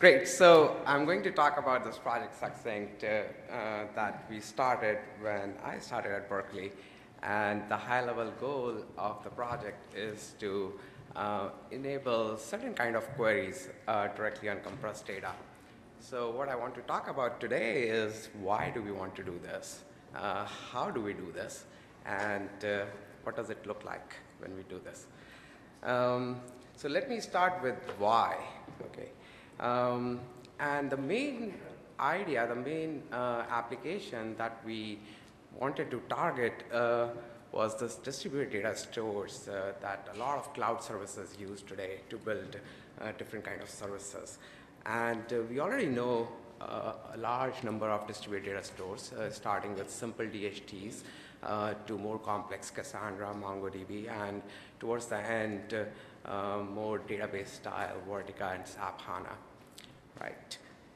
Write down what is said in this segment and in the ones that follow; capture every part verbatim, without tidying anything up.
Great. So I'm going to talk about this project Succinct uh, uh, that we started when I started at Berkeley. And the high-level goal of the project is to uh, enable certain kind of queries uh, directly on compressed data. So what I want to talk about today is why do we want to do this? Uh, how do we do this? And uh, what does it look like when we do this? Um, so let me start with why. Okay. Um, and the main idea, the main uh, application that we wanted to target uh, was this distributed data stores uh, that a lot of cloud services use today to build uh, different kind of services. And uh, we already know uh, a large number of distributed data stores, uh, starting with simple D H Ts uh, to more complex Cassandra, MongoDB, and towards the end, uh, uh, more database style, Vertica and SAP HANA. Right.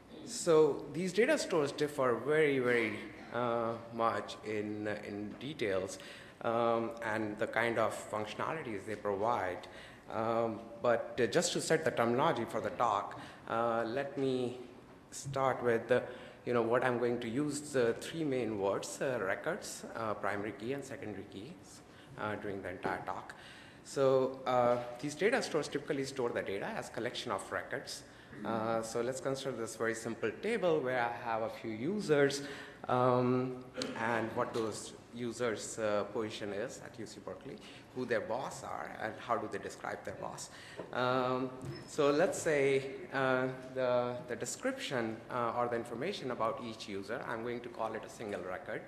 So these data stores differ very, very uh, much in, uh, in details um, and the kind of functionalities they provide. Um, but uh, just to set the terminology for the talk, uh, let me start with uh, you know, what I'm going to use the three main words, uh, records, uh, primary key, and secondary keys uh, during the entire talk. So uh, these data stores typically store the data as collection of records. Uh, so let's consider this very simple table where I have a few users um, and what those users' uh, position is at U C Berkeley, who their boss are, and how do they describe their boss. Um, so let's say uh, the, the description uh, or the information about each user, I'm going to call it a single record.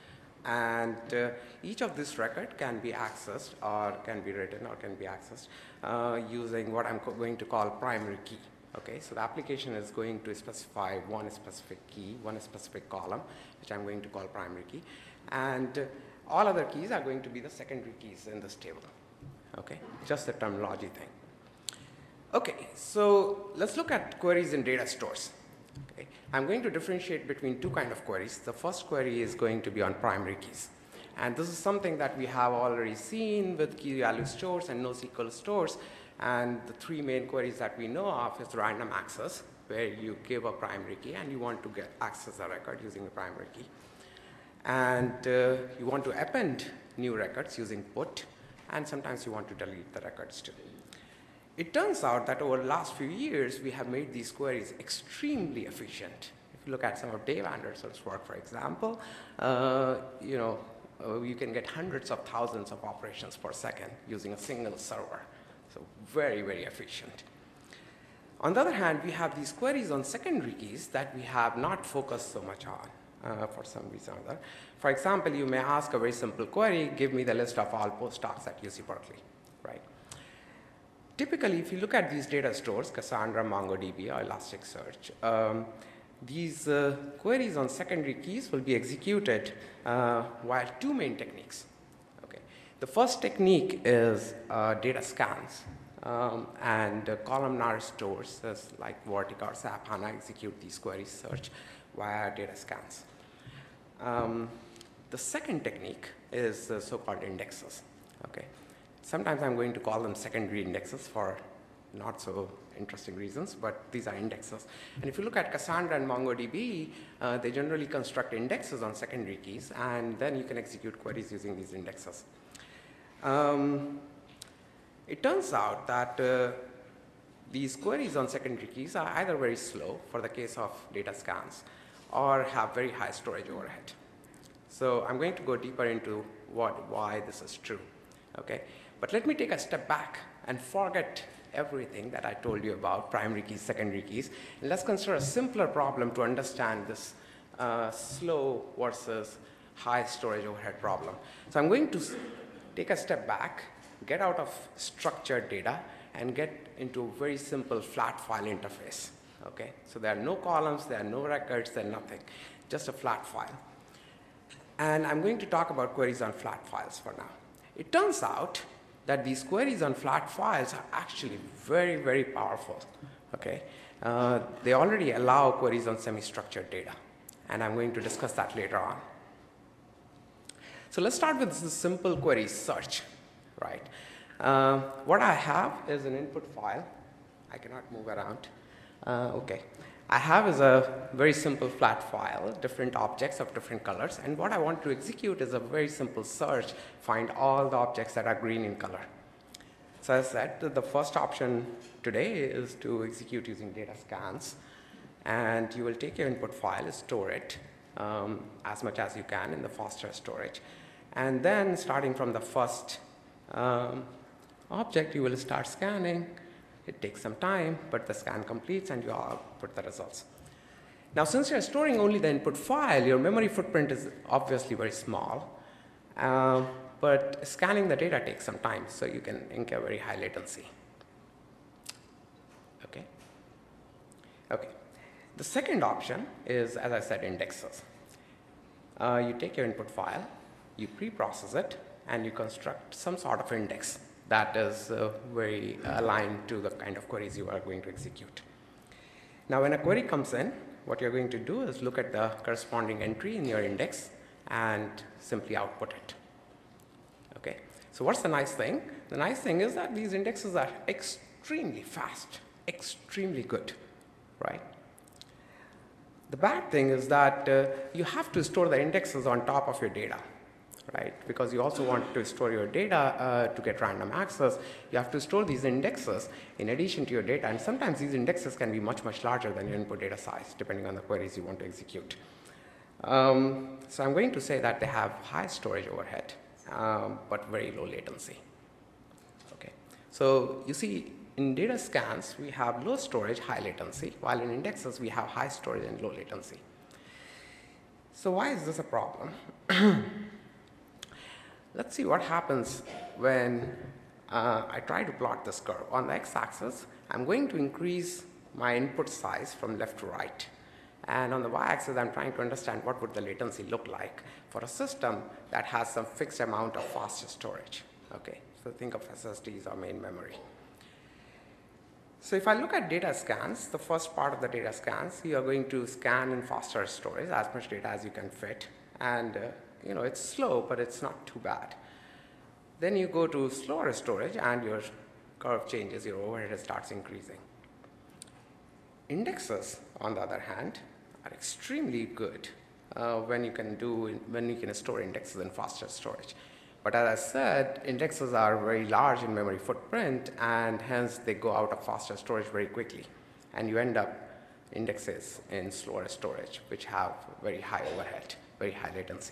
And uh, each of this record can be accessed or can be written or can be accessed uh, using what I'm going to call primary key. Okay, so the application is going to specify one specific key, one specific column, which I'm going to call primary key. And uh, all other keys are going to be the secondary keys in this table. Okay, just the terminology thing. Okay, so let's look at queries in data stores. Okay, I'm going to differentiate between two kind of queries. The first query is going to be on primary keys. And this is something that we have already seen with key value stores and NoSQL stores. And the three main queries that we know of is random access, where you give a primary key and you want to get access a record using a primary key. And uh, you want to append new records using put, and sometimes you want to delete the records too. It turns out that over the last few years, we have made these queries extremely efficient. If you look at some of Dave Anderson's work, for example, uh, you know, uh, you can get hundreds of thousands of operations per second using a single server. So very, very efficient. On the other hand, we have these queries on secondary keys that we have not focused so much on uh, for some reason or other. For example, you may ask a very simple query, give me the list of all postdocs at U C Berkeley, right? Typically, if you look at these data stores, Cassandra, MongoDB, or Elasticsearch, um, these uh, queries on secondary keys will be executed uh, via two main techniques. The first technique is uh, data scans um, and uh, columnar stores like Vertica or SAP HANA execute these queries search via data scans. Um, the second technique is uh, so-called indexes. Okay. Sometimes I'm going to call them secondary indexes for not so interesting reasons, but these are indexes. And if you look at Cassandra and MongoDB, uh, they generally construct indexes on secondary keys, and then you can execute queries using these indexes. Um, it turns out that uh, these queries on secondary keys are either very slow for the case of data scans or have very high storage overhead. So I'm going to go deeper into what, why this is true. Okay? But let me take a step back and forget everything that I told you about primary keys, secondary keys, and let's consider a simpler problem to understand this uh, slow versus high storage overhead problem. So I'm going to take a step back, get out of structured data, and get into a very simple flat file interface. Okay? So there are no columns, there are no records, there are nothing, just a flat file. And I'm going to talk about queries on flat files for now. It turns out that these queries on flat files are actually very, very powerful. Okay? Uh, they already allow queries on semi-structured data, and I'm going to discuss that later on. So let's start with this simple query search, right? Uh, what I have is an input file. I cannot move around. Uh, okay. I have is a very simple flat file, different objects of different colors, and what I want to execute is a very simple search, find all the objects that are green in color. So as I said, the first option today is to execute using data scans, and you will take your input file, store it um, as much as you can in the faster storage, and then starting from the first um, object, you will start scanning. It takes some time, but the scan completes and you output the results. Now, since you're storing only the input file, your memory footprint is obviously very small, uh, but scanning the data takes some time, so you can incur very high latency. Okay. Okay. The second option is, as I said, indexes. Uh, you take your input file, you pre-process it, and you construct some sort of index that is uh, very aligned to the kind of queries you are going to execute. Now, when a query comes in, what you're going to do is look at the corresponding entry in your index and simply output it. Okay. So what's the nice thing? The nice thing is that these indexes are extremely fast, extremely good, right? The bad thing is that uh, you have to store the indexes on top of your data. Right? Because you also want to store your data uh, to get random access. You have to store these indexes in addition to your data, and sometimes these indexes can be much, much larger than your input data size, depending on the queries you want to execute. Um, so I'm going to say that they have high storage overhead, um, but very low latency. Okay. So you see, in data scans, we have low storage, high latency, while in indexes, we have high storage and low latency. So why is this a problem? Let's see what happens when uh, I try to plot this curve. On the x-axis, I'm going to increase my input size from left to right. And on the y-axis, I'm trying to understand what would the latency look like for a system that has some fixed amount of faster storage. Okay, so think of S S Ds or main memory. So if I look at data scans, the first part of the data scans, you are going to scan in faster storage, as much data as you can fit. And uh, you know, it's slow, but it's not too bad. Then you go to slower storage and your curve changes, your overhead starts increasing. Indexes, on the other hand, are extremely good uh, when you can do, when you can store indexes in faster storage. But as I said, indexes are very large in memory footprint, and hence they go out of faster storage very quickly. And you end up indexes in slower storage, which have very high overhead, very high latency.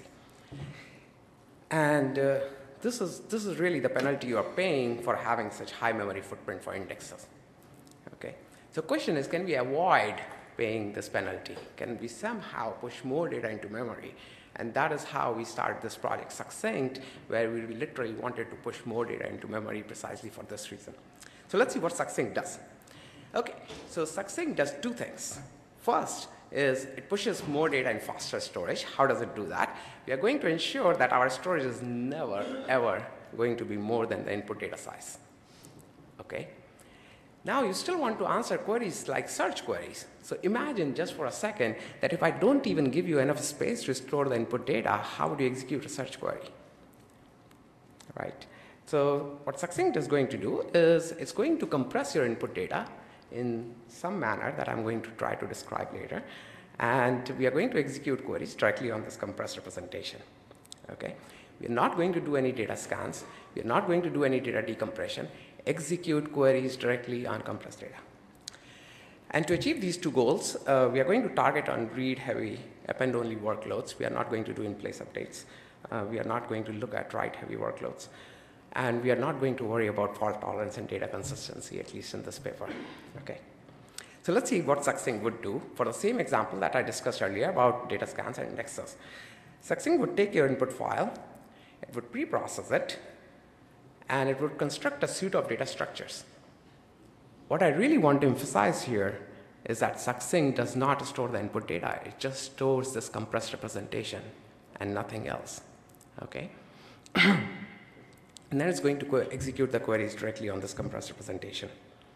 And uh, this is, this is really the penalty you are paying for having such high memory footprint for indexes. Okay. So the question is, can we avoid paying this penalty? Can we somehow push more data into memory? And that is how we started this project, Succinct, where we literally wanted to push more data into memory precisely for this reason. So let's see what Succinct does. Okay, so Succinct does two things. First is it pushes more data in faster storage. How does it do that? We are going to ensure that our storage is never, ever going to be more than the input data size. Okay? Now you still want to answer queries like search queries. So imagine just for a second that if I don't even give you enough space to store the input data, how would you execute a search query? Right? So what Succinct is going to do is it's going to compress your input data in some manner that I'm going to try to describe later. And we are going to execute queries directly on this compressed representation. Okay? We are not going to do any data scans. We are not going to do any data decompression. Execute queries directly on compressed data. And to achieve these two goals, uh, we are going to target on read-heavy, append-only workloads. We are not going to do in-place updates. Uh, we are not going to look at write-heavy workloads. And we are not going to worry about fault tolerance and data consistency, at least in this paper. Okay. So let's see what Succinct would do for the same example that I discussed earlier about data scans and indexes. Succinct would take your input file, it would pre-process it, and it would construct a suite of data structures. What I really want to emphasize here is that Succinct does not store the input data. It just stores this compressed representation and nothing else. Okay? And then it's going to execute the queries directly on this compressed representation.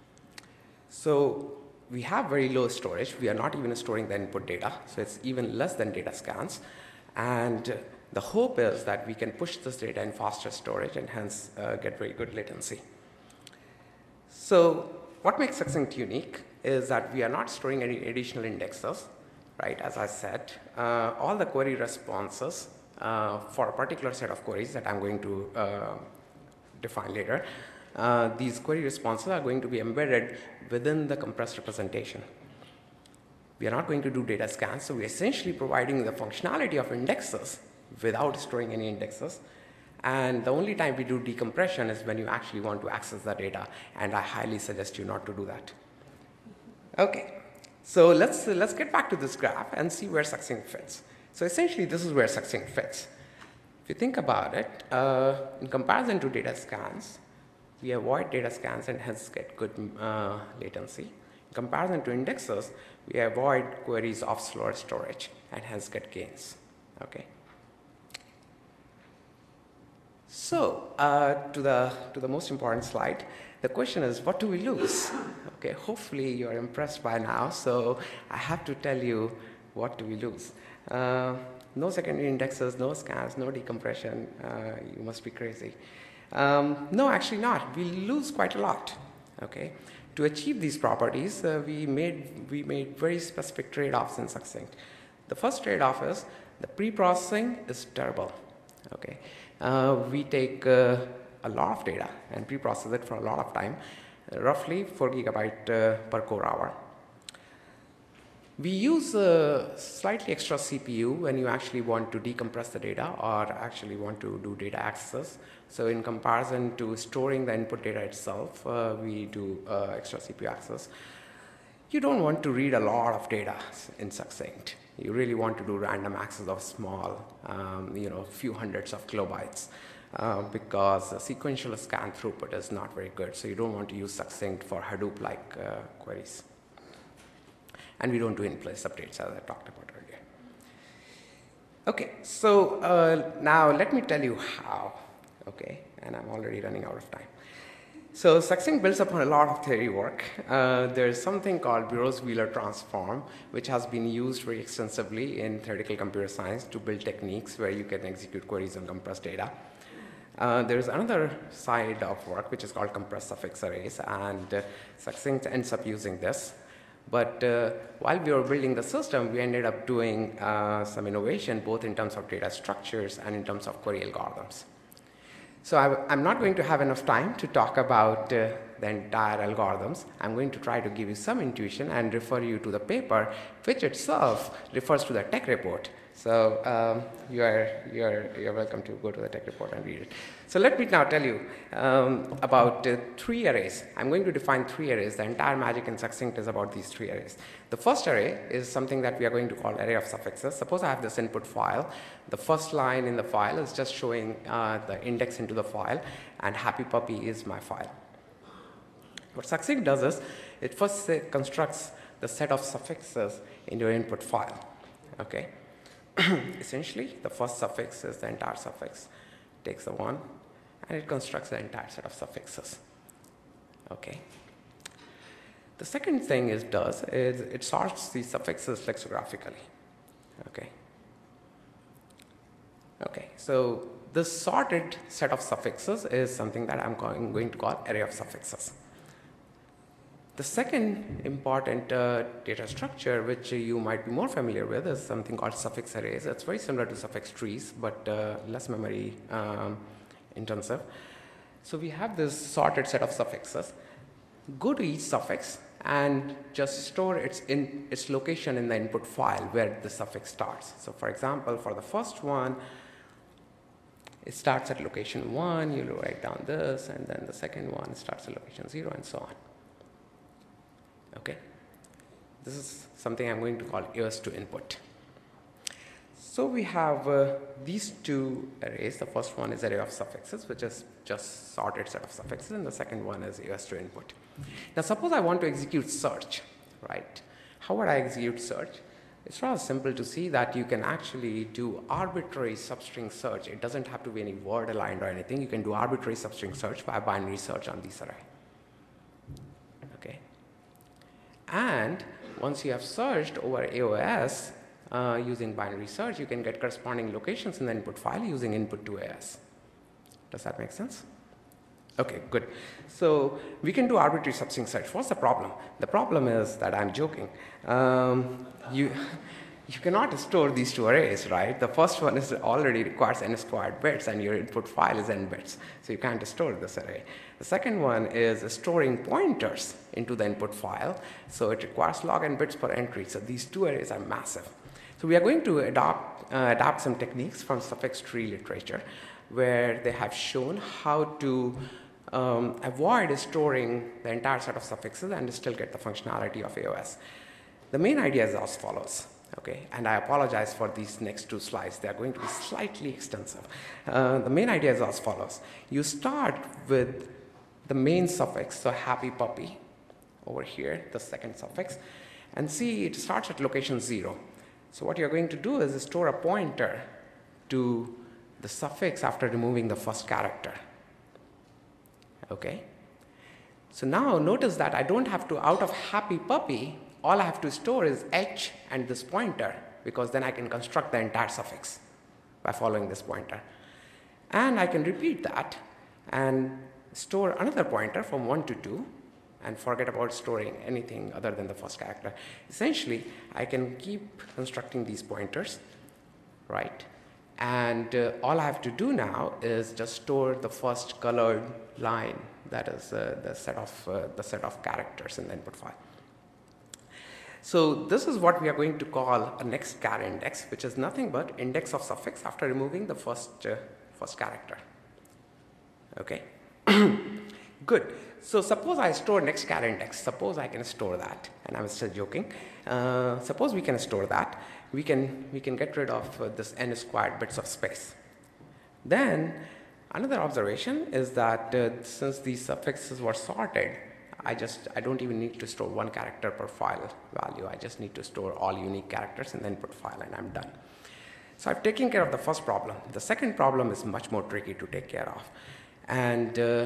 So we have very low storage. We are not even storing the input data, so it's even less than data scans. And the hope is that we can push this data in faster storage and hence uh, get very good latency. So what makes Succinct unique is that we are not storing any additional indexes, right? As I said, uh, all the query responses uh, for a particular set of queries that I'm going to uh, define later, uh, these query responses are going to be embedded within the compressed representation. We are not going to do data scans, so we're essentially providing the functionality of indexes without storing any indexes. And the only time we do decompression is when you actually want to access the data, and I highly suggest you not to do that. Okay, so let's, uh, let's get back to this graph and see where Succinct fits. So essentially, this is where Succinct fits. If you think about it, uh, in comparison to data scans, we avoid data scans and hence get good uh, latency. In comparison to indexes, we avoid queries of slower storage and hence get gains. Okay. So uh, to the to the most important slide, the question is, what do we lose? Okay, hopefully you're impressed by now. So I have to tell you, what do we lose? Uh, no secondary indexes, no scans, no decompression. Uh, you must be crazy. Um, no, actually not. We lose quite a lot. Okay. To achieve these properties, uh, we made we made very specific trade-offs in Succinct. The first trade-off is the pre-processing is terrible. Okay, uh, we take uh, a lot of data and pre-process it for a lot of time, uh, roughly four gigabyte uh, per core hour. We use a slightly extra C P U when you actually want to decompress the data or actually want to do data access. So in comparison to storing the input data itself, uh, we do uh, extra C P U access. You don't want to read a lot of data in Succinct. You really want to do random access of small, um, you know, few hundreds of kilobytes uh, because the sequential scan throughput is not very good. So you don't want to use Succinct for Hadoop-like uh, queries. And we don't do in-place updates, as I talked about earlier. Okay, so uh, now let me tell you how. Okay, and I'm already running out of time. So Succinct builds upon a lot of theory work. Uh, there's something called Burrows-Wheeler transform, which has been used very extensively in theoretical computer science to build techniques where you can execute queries on compressed data. Uh, there's another side of work which is called compressed suffix arrays, and uh, Succinct ends up using this. But uh, while we were building the system, we ended up doing uh, some innovation both in terms of data structures and in terms of query algorithms. So I, I'm not going to have enough time to talk about uh, the entire algorithms. I'm going to try to give you some intuition and refer you to the paper, which itself refers to the tech report. So um, you are, you are, you're welcome to go to the tech report and read it. So let me now tell you um, about uh, three arrays. I'm going to define three arrays. The entire magic in Succinct is about these three arrays. The first array is something that we are going to call array of suffixes. Suppose I have this input file. The first line in the file is just showing uh, the index into the file, and Happy Puppy is my file. What Succinct does is, it first uh, constructs the set of suffixes in your input file. Okay. Essentially, the first suffix is the entire suffix. It takes the one, and it constructs the entire set of suffixes. Okay. The second thing it does is it sorts these suffixes lexicographically. Okay. Okay. So this sorted set of suffixes is something that I'm going to call array of suffixes. The second important uh, data structure, which uh, you might be more familiar with, is something called suffix arrays. It's very similar to suffix trees, but uh, less memory um, intensive. So we have this sorted set of suffixes. Go to each suffix and just store its, in, its location in the input file where the suffix starts. So for example, for the first one, it starts at location one, you write down this, and then the second one starts at location zero, and so on. Okay, this is something I'm going to call ears to input. So we have uh, these two arrays. The first one is array of suffixes, which is just sorted set of suffixes, and the second one is ears to input. Now suppose I want to execute search, right? How would I execute search? It's rather simple to see that you can actually do arbitrary substring search. It doesn't have to be any word aligned or anything. You can do arbitrary substring search by binary search on this array. Okay. And once you have searched over A O S uh, using binary search, you can get corresponding locations in the input file using input to A S. Does that make sense? Okay, good. So we can do arbitrary substring search. What's the problem? The problem is that I'm joking. Um, you, you cannot store these two arrays, right? The first one is already requires n squared bits, and your input file is n bits, so you can't store this array. The second one is storing pointers into the input file, so it requires log n bits per entry. So these two arrays are massive. So we are going to adopt, uh, adapt some techniques from suffix tree literature, where they have shown how to um, avoid storing the entire set of suffixes and still get the functionality of A O S. The main idea is as follows, okay, and I apologize for these next two slides. They are going to be slightly extensive. Uh, the main idea is as follows. You start with the main suffix, so happy puppy, over here, the second suffix, and see it starts at location zero. So what you're going to do is store a pointer to the suffix after removing the first character. Okay? So now notice that I don't have to, out of happy puppy, all I have to store is h and this pointer, because then I can construct the entire suffix by following this pointer. And I can repeat that and store another pointer from one to two, and forget about storing anything other than the first character. Essentially, I can keep constructing these pointers, right? And uh, all I have to do now is just store the first colored line, that is uh, the set of uh, the set of characters in the input file. So this is what we are going to call a next char index, which is nothing but index of suffix after removing the first uh, first character. Okay, good. So suppose I store next char index. Suppose I can store that, and I'm still joking. Uh, suppose we can store that. We can we can get rid of uh, this n squared bits of space. Then another observation is that uh, since these suffixes were sorted, I just I don't even need to store one character per file value. I just need to store all unique characters in the input file, and I'm done. So I've taken care of the first problem. The second problem is much more tricky to take care of, and uh,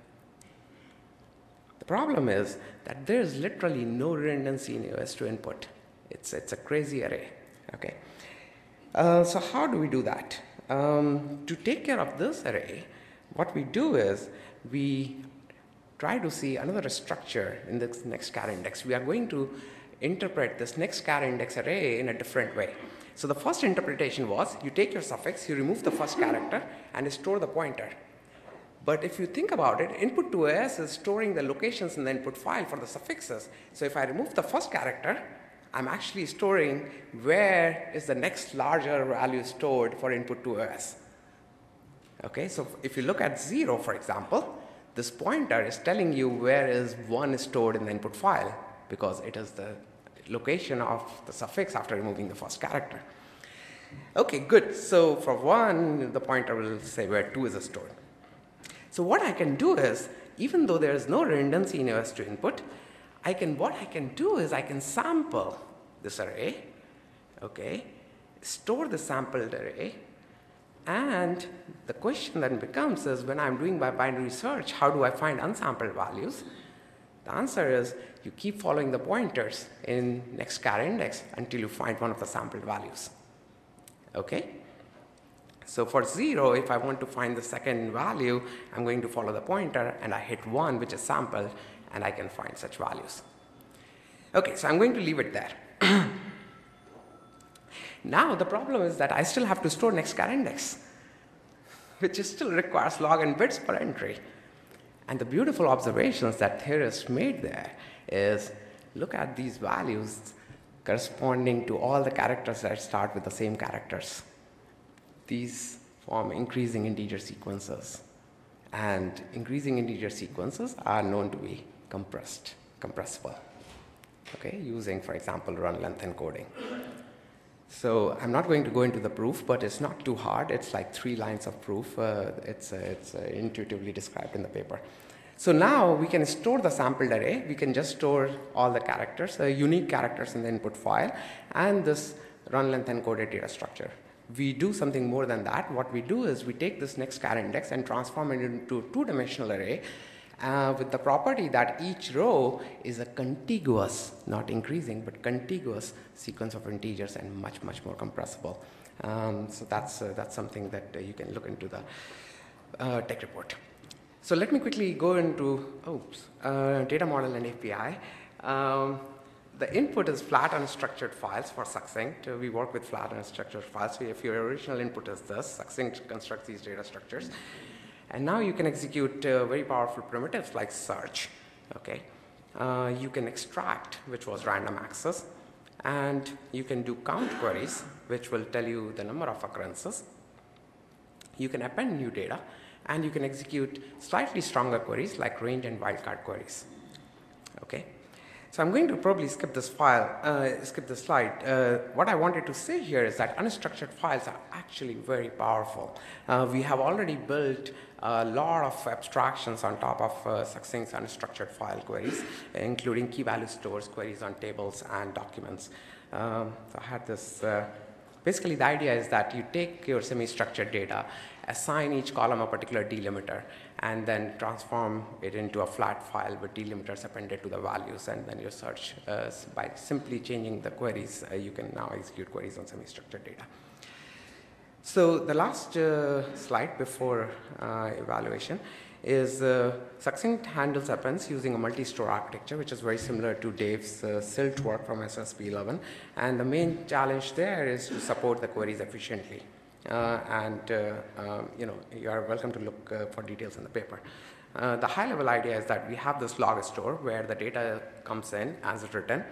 the problem is that there is literally no redundancy in A O S to input. It's it's a crazy array. Okay. Uh, so how do we do that? Um, to take care of this array, what we do is we try to see another structure in this next char index. We are going to interpret this next char index array in a different way. So the first interpretation was you take your suffix, you remove the first character, and store the pointer. But if you think about it, input to A S is storing the locations in the input file for the suffixes. So if I remove the first character, I'm actually storing where is the next larger value stored for input to A S. Okay, so if you look at zero, for example, this pointer is telling you where is one stored in the input file, because it is the location of the suffix after removing the first character. Okay, good. So for one, the pointer will say where two is stored. So what I can do is, even though there is no redundancy in A O S to input, I can, what I can do is I can sample this array, okay, store the sampled array, and the question then becomes is when I'm doing my binary search, how do I find unsampled values? The answer is you keep following the pointers in next char index until you find one of the sampled values, okay? So for zero, if I want to find the second value, I'm going to follow the pointer and I hit one, which is sampled, and I can find such values. Okay, so I'm going to leave it there. Now the problem is that I still have to store next char index, which still requires log n bits per entry. And the beautiful observations that theorists made there is look at these values corresponding to all the characters that start with the same characters. These form increasing integer sequences, and increasing integer sequences are known to be compressed, compressible, okay, using, for example, run length encoding. So I'm not going to go into the proof, but it's not too hard. It's like three lines of proof. Uh, it's uh, it's uh, intuitively described in the paper. So now we can store the sampled array. We can just store all the characters, uh, unique characters in the input file, and this run length encoded data structure. We do something more than that. What we do is we take this next char index and transform it into a two-dimensional array uh, with the property that each row is a contiguous, not increasing, but contiguous sequence of integers and much, much more compressible. Um, so that's, uh, that's something that uh, you can look into the uh, tech report. So let me quickly go into oops, uh, data model and A P I. Um, the input is flat unstructured files for Succinct. Uh, we work with flat unstructured files. So if your original input is this, Succinct constructs these data structures. And now you can execute uh, very powerful primitives like search. Okay, uh, you can extract, which was random access, and you can do count queries, which will tell you the number of occurrences. You can append new data, and you can execute slightly stronger queries like range and wildcard queries. Okay, so I'm going to probably skip this file, uh, skip this slide. Uh, what I wanted to say here is that unstructured files are actually very powerful. Uh, we have already built a lot of abstractions on top of uh, Succinct's unstructured file queries, including key value stores, queries on tables, and documents. Um, so I had this. Uh, basically, the idea is that you take your semi-structured data, assign each column a particular delimiter, and then transform it into a flat file with delimiters appended to the values, and then you search uh, by simply changing the queries. Uh, you can now execute queries on semi-structured data. So the last uh, slide before uh, evaluation is uh, Succinct handles appends using a multi-store architecture, which is very similar to Dave's uh, Silt work from S S P eleven. And the main challenge there is to support the queries efficiently. Uh, and uh, um, you know, you are welcome to look uh, for details in the paper. Uh, the high-level idea is that we have this log store where the data comes in as written.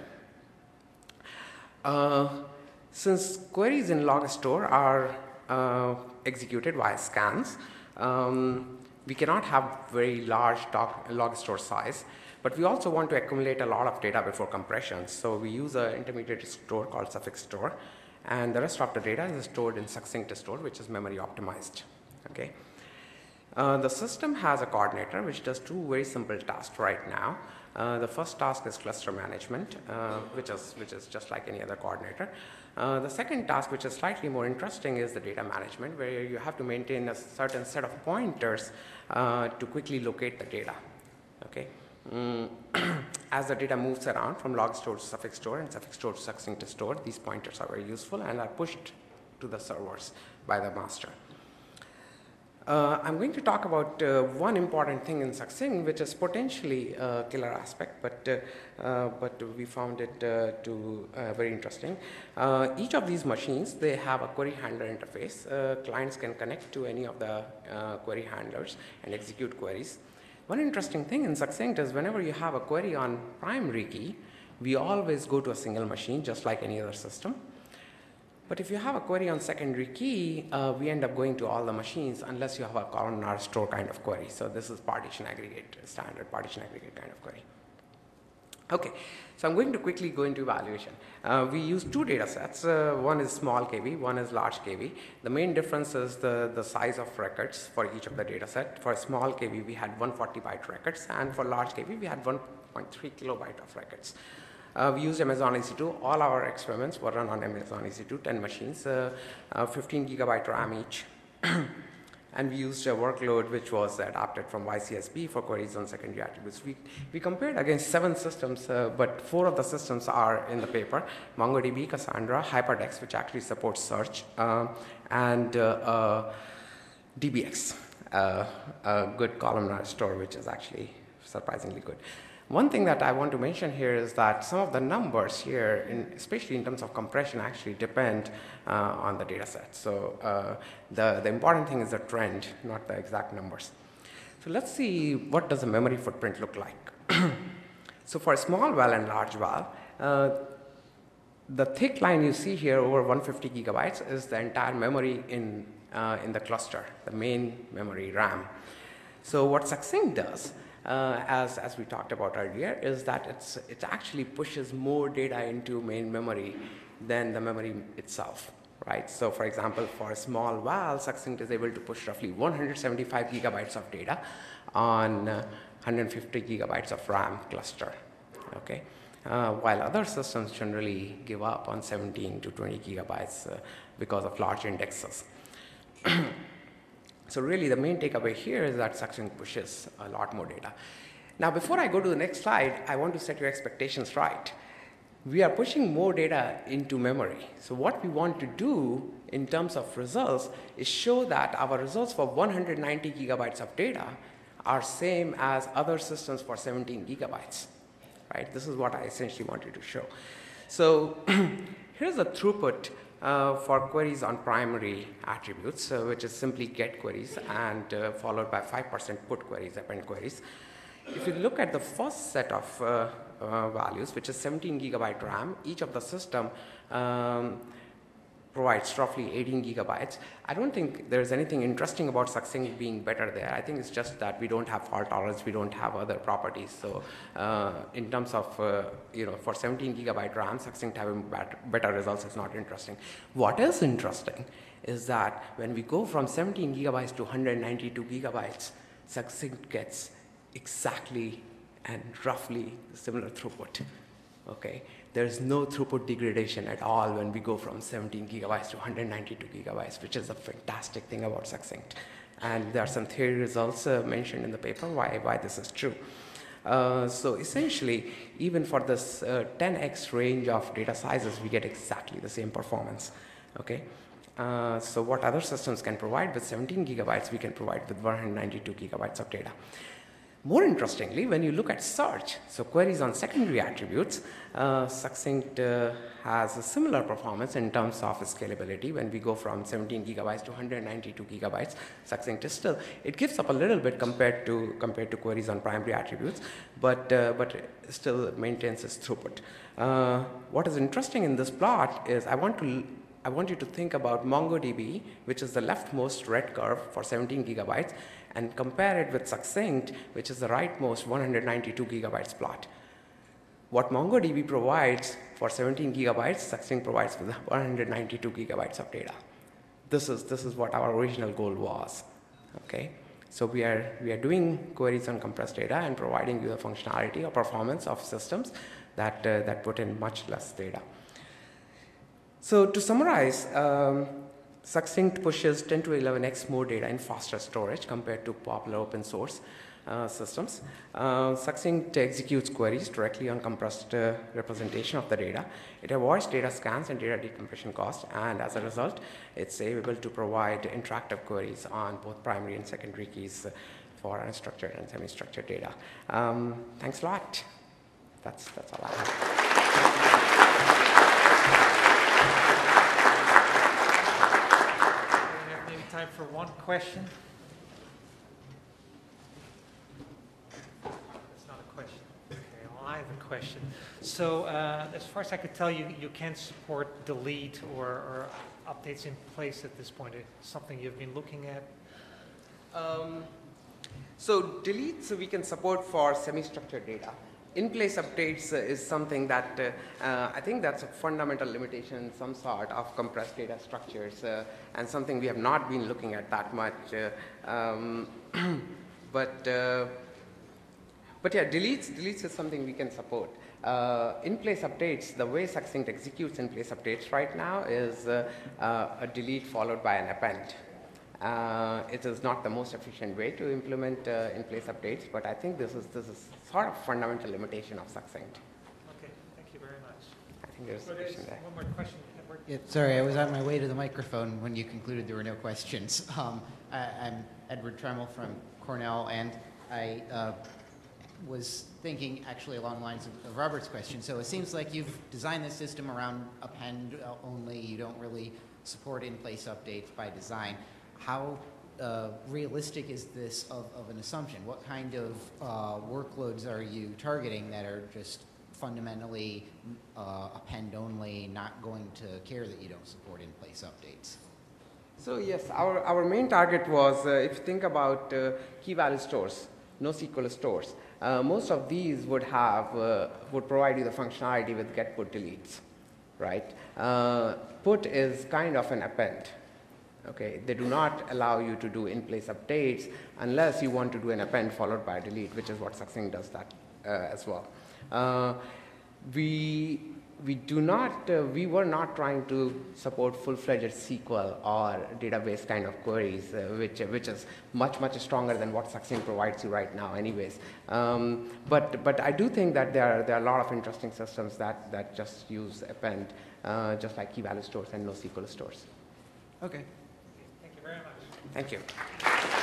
Uh, since queries in log store are uh, executed via scans, um, we cannot have very large log store size, but we also want to accumulate a lot of data before compression. So we use an intermediate store called suffix store. And the rest of the data is stored in Succinct store, which is memory optimized. Okay. Uh, the system has a coordinator which does two very simple tasks right now. Uh, the first task is cluster management, uh, which is which is just like any other coordinator. Uh, the second task, which is slightly more interesting, is the data management, where you have to maintain a certain set of pointers uh, to quickly locate the data. Okay. Mm. As the data moves around from log store to suffix store and suffix store to Succinct store, these pointers are very useful and are pushed to the servers by the master. Uh, I'm going to talk about uh, one important thing in Succinct, which is potentially a killer aspect, but uh, uh, but we found it uh, to uh, very interesting. Uh, each of these machines, they have a query handler interface. Uh, clients can connect to any of the uh, query handlers and execute queries. One interesting thing in Succinct is whenever you have a query on primary key, we always go to a single machine, just like any other system. But if you have a query on secondary key, uh, we end up going to all the machines unless you have a columnar store kind of query. So this is partition aggregate, standard partition aggregate kind of query. Okay, so I'm going to quickly go into evaluation. Uh, we use two data sets. Uh, one is small K V, one is large K V. The main difference is the, the size of records for each of the data set. For small K V, we had one hundred forty byte records, and for large K V, we had one point three kilobyte of records. Uh, we used Amazon E C two. All our experiments were run on Amazon E C two, ten machines, uh, uh, fifteen gigabyte RAM each. And we used a workload which was adapted from Y C S B for queries on secondary attributes. We, we compared against seven systems, uh, but four of the systems are in the paper: MongoDB, Cassandra, HyperDex, which actually supports search, uh, and uh, uh, D B X, uh, a good columnar store, which is actually surprisingly good. One thing that I want to mention here is that some of the numbers here, in, especially in terms of compression, actually depend uh, on the data set. So uh, the, the important thing is the trend, not the exact numbers. So let's see, what does the memory footprint look like? So for a small val and large val, uh, the thick line you see here over one hundred fifty gigabytes is the entire memory in, uh, in the cluster, the main memory RAM. So what Succinct does, Uh, as, as we talked about earlier, is that it's, it actually pushes more data into main memory than the memory itself, right? So for example, for a small val, Succinct is able to push roughly one hundred seventy-five gigabytes of data on uh, one hundred fifty gigabytes of RAM cluster, okay? Uh, while other systems generally give up on seventeen to twenty gigabytes uh, because of large indexes. So really the main takeaway here is that Succinct pushes a lot more data. Now before I go to the next slide, I want to set your expectations right. We are pushing more data into memory. So what we want to do in terms of results is show that our results for one hundred ninety gigabytes of data are same as other systems for seventeen gigabytes, right? This is what I essentially wanted to show. So here's the throughput uh, for queries on primary attributes, uh, which is simply get queries and uh, followed by five percent put queries, append queries. If you look at the first set of uh, uh, values, which is seventeen gigabyte RAM, each of the system um, provides roughly eighteen gigabytes. I don't think there's anything interesting about Succinct being better there. I think it's just that we don't have fault tolerance, we don't have other properties. So uh, in terms of, uh, you know, for seventeen gigabyte RAM, Succinct having better results is not interesting. What is interesting is that when we go from seventeen gigabytes to one hundred ninety-two gigabytes, Succinct gets exactly and roughly similar throughput. Okay, there is no throughput degradation at all when we go from seventeen gigabytes to one hundred ninety-two gigabytes, which is a fantastic thing about Succinct. And there are some theory results uh, mentioned in the paper why, why this is true. Uh, so essentially, even for this uh, ten x range of data sizes, we get exactly the same performance. Okay. Uh, so what other systems can provide with seventeen gigabytes, we can provide with one hundred ninety-two gigabytes of data. More interestingly, when you look at search, so queries on secondary attributes, uh, Succinct uh, has a similar performance in terms of scalability. When we go from seventeen gigabytes to one hundred ninety-two gigabytes, Succinct is still, it gives up a little bit compared to compared to queries on primary attributes, but uh, but it still maintains its throughput. Uh, what is interesting in this plot is I want to I want you to think about MongoDB, which is the leftmost red curve for seventeen gigabytes, and compare it with Succinct, which is the rightmost one hundred ninety-two gigabytes plot. What MongoDB provides for seventeen gigabytes, Succinct provides with one hundred ninety-two gigabytes of data. This is, this is what our original goal was. Okay? So we are, we are doing queries on compressed data and providing you the functionality or performance of systems that, uh, that put in much less data. So to summarize, um, Succinct pushes ten to eleven x more data in faster storage compared to popular open source uh, systems. Uh, Succinct executes queries directly on compressed uh, representation of the data. It avoids data scans and data decompression costs, and as a result, it's able to provide interactive queries on both primary and secondary keys for unstructured and semi-structured data. Um, thanks a lot. That's, that's all I have. Time for one question. It's not a question. Okay, well, I have a question. So, uh, as far as I could tell, you you can't support delete or, or updates in place at this point. It's something you've been looking at. Um, so delete, so we can support for semi-structured data. In-place updates uh, is something that uh, uh, I think that's a fundamental limitation, some sort of compressed data structures, uh, and something we have not been looking at that much. Uh, um, but uh, but yeah, deletes deletes is something we can support. Uh, in-place updates, the way Succinct executes in-place updates right now is uh, uh, a delete followed by an append. Uh, it is not the most efficient way to implement uh, in-place updates, but I think this is this is sort of fundamental limitation of Succinct. Okay, thank you very much. I think there's so a question there. One more question, Edward. Yeah, sorry, I was on my way to the microphone when you concluded there were no questions. Um, I, I'm Edward Tremmel from Cornell, and I uh, was thinking actually along the lines of, of Robert's question. So it seems like you've designed the system around append only. You don't really support in-place updates by design. How uh, realistic is this of, of an assumption? What kind of uh, workloads are you targeting that are just fundamentally uh, append only, not going to care that you don't support in-place updates? So yes, our, our main target was, uh, if you think about uh, key value stores, NoSQL stores, uh, most of these would have, uh, would provide you the functionality with get, put, deletes, right? Uh, put is kind of an append. Okay, they do not allow you to do in-place updates unless you want to do an append followed by a delete, which is what Succinct does that uh, as well. Uh, we we do not uh, we were not trying to support full-fledged S Q L or database kind of queries, uh, which which is much much stronger than what Succinct provides you right now, anyways. Um, but but I do think that there are there are a lot of interesting systems that that just use append, uh, just like key value stores and NoSQL stores. Okay. Thank you very much. Thank you.